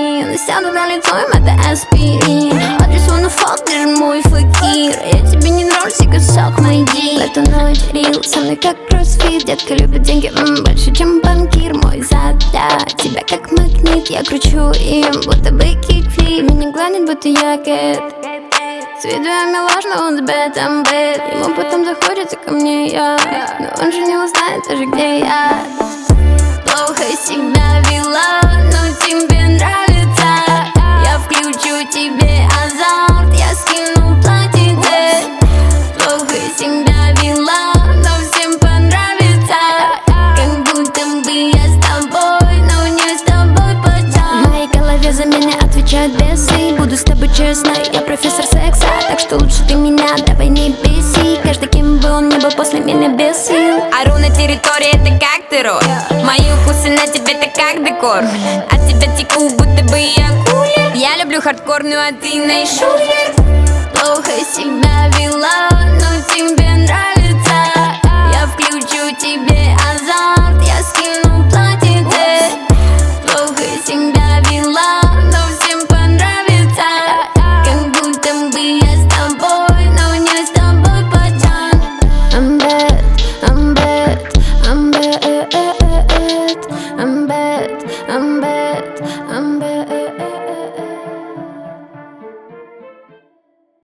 один. Сяду на лицо, им это аспирин. Адресу на факт, ты же мой факир. Я тебе не нравлюсь, и косок найди. В эту ночь рил со мной как кроссфит. Детка любит деньги, больше, чем банкир. Мой зад для тебя как магнит. Я кручу им, будто бы кикфлип. Меня гладит, будто я кэт. С виду я милаш, но он с бетом бет. Ему потом захочется ко мне я, но он же не узнает даже, где я. Плохо себя вела, но тебе нравится. Я включу тебе азарт, я скину платьице. Плохо себя вела, но всем понравится. Как будто бы я с тобой, но не с тобой почти. В моей голове за меня отвечают бесы. Буду с тобой честной, я профессор секса. Так что лучше ты меня давай не беси. Каждый кем бы он ни был после меня без сил. Ору на территории, это как террор. Мои укусы на тебе, это как декор. От тебя теку, будто бы я кулер. Я люблю хардкорную, а ты найшулер. Плохо себя вела, но тебе нравится. Я включу тебе азарт.